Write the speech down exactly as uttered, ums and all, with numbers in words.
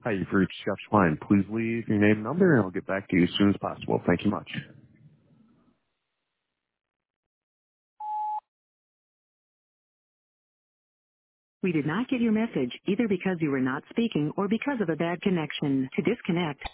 Hi, you've reached Jeff's line. Please leave your name and number, and I'll get back to you as soon as possible. Thank you much. We did not get your message, either because you were not speaking or because of a bad connection. To disconnect,